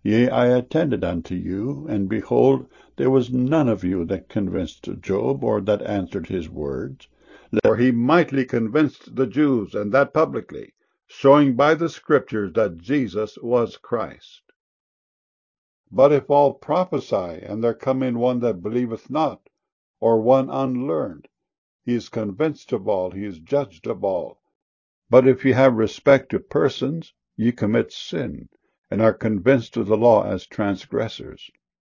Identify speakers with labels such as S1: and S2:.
S1: Yea, I attended unto you, and behold, there was none of you that convinced Job, or that answered his words. For he mightily convinced the Jews, and that publicly, showing by the Scriptures that Jesus was Christ. But if all prophesy, and there come in one that believeth not, or one unlearned, he is convinced of all, he is judged of all. But if ye have respect to persons, ye commit sin, and are convinced of the law as transgressors.